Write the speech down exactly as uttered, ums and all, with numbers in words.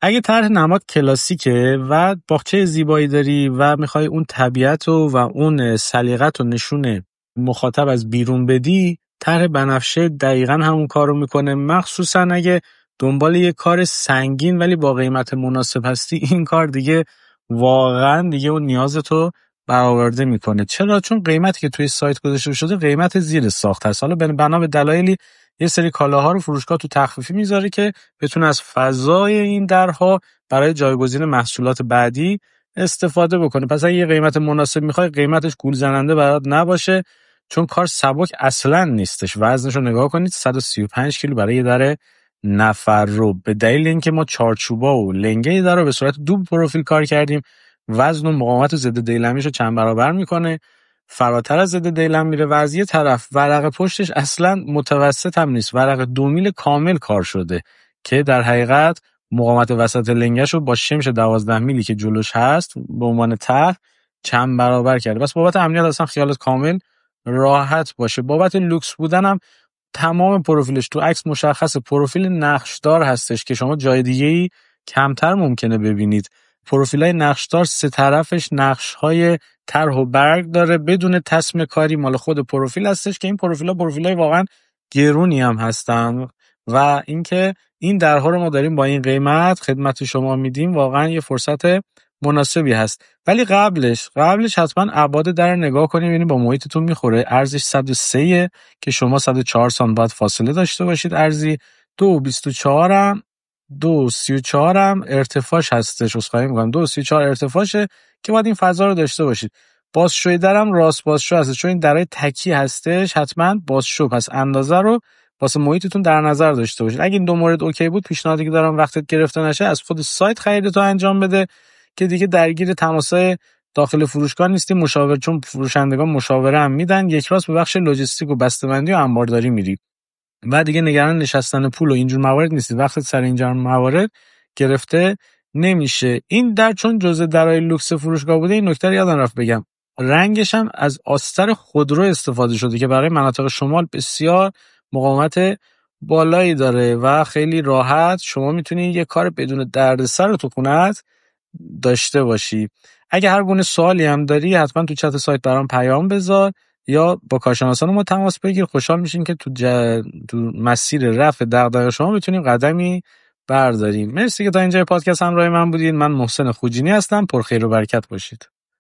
اگه طرح نماد کلاسیکه و باغچه زیبایی داری و میخوای اون طبیعت و, و اون سلیقت و نشون مخاطب از بیرون بدی، طرح بنفشه دقیقاً همون کارو میکنه. مخصوصا اگه دنبال یه کار سنگین ولی با قیمت مناسب هستی، این کار دیگه واقعاً دیگه اون نیازتو برآورده میکنه. چرا؟ چون قیمتی که توی سایت گذاشته شده قیمت زیر ساخت هست. حالا بنا به دلایلی یه سری کالاها رو فروشگاه تو تخفیفی میذاره که بتونه از فضای این درها برای جایگزین محصولات بعدی استفاده بکنه. پس اگه یه قیمت مناسب میخوای، قیمتش گول زننده برات نباشه، چون کار سبک اصلا نیستش. وزنش رو نگاه کنید، صد و سی و پنج کیلو برای یه در نفر رو. به دلیل اینکه ما چارچوبا و لنگه در رو به صورت دوبل پروفیل کار کردیم، وزن و مقاومت ضد دیلمیش رو چند برابر میکنه، فراتر از ضد دیلم میره. و از یه طرف ورق پشتش اصلا متوسط هم نیست، ورق دو میل کامل کار شده که در حقیقت مقاومت وسط لنگش رو با شمش دوازده میلی که جلوش هست به عنوان طرح چند برابر کرده. بس بابت امنیت اصلا خیالت کامل راحت باشه. بابت لوکس بودن هم تمام پروفیلش تو عکس مشخصه، پروفیل نقشدار هستش که شما جای دیگه‌ای کمتر ممکنه ببینید. پروفیلای نقشدار سه طرفش نقش‌های طرح و برگ داره بدون تسمه کاری، مال خود پروفیل هستش که این پروفیل‌ها پروفیلای واقعا گرونی هم هستن. و اینکه این درها رو ما داریم با این قیمت خدمت شما میدیم، واقعا یه فرصت مناسبی هست. ولی قبلش قبلش حتما ابعاد در نگاه کنید، ببینید با محیطتون میخوره. ارزش صد و سه که شما صد و چهار سانتی باید فاصله داشته باشید ارزی. دو و بیست و چهار هم دو و سی و چهار هم ارتفاعش هستش. عذرخواهی میکنم، دو و سی و چهار ارتفاعشه که باید این فضا رو داشته باشید. بازشوی درم راست بازشو هست، چون این درای تکی هستش حتما بازشو، پس اندازه رو واسه محیطتون در نظر داشته باشید. اگه این دو مورد اوکی بود، پیشنهادی که دارم وقتت گرفته نشه از خود سایت خریدتو انجام بده که دیگه درگیر تماسای داخل فروشگاه نیستی. مشاور، چون فروشندگان مشاوره هم میدن، یک راست به بخش لوجستیک و بسته‌بندی و انبارداری میری و دیگه نگران نشستن پول و اینجور موارد نیستی. وقتت سر اینجور موارد گرفته نمیشه. این در چون جزء درای لوکس فروشگاه بوده، این نکته رو یادم رفت بگم، رنگش هم از آستر خودرو استفاده شده که برای مناطق شمال بسیار مقاومت بالایی داره و خیلی راحت شما میتونی یه کار بدون دردسر رو تو خونت داشته باشی. اگه هر گونه سوالی هم داری حتما تو چت سایت برام پیام بذار یا با کارشناسان ما تماس بگیر. خوشحال میشیم که تو, ج... تو مسیر رفع دغدغه شما بتونیم قدمی برداریم. مرسی که تا اینجا پادکست همراه من بودید. من محسن خوجینی هستم. پرخیر و برکت باشید.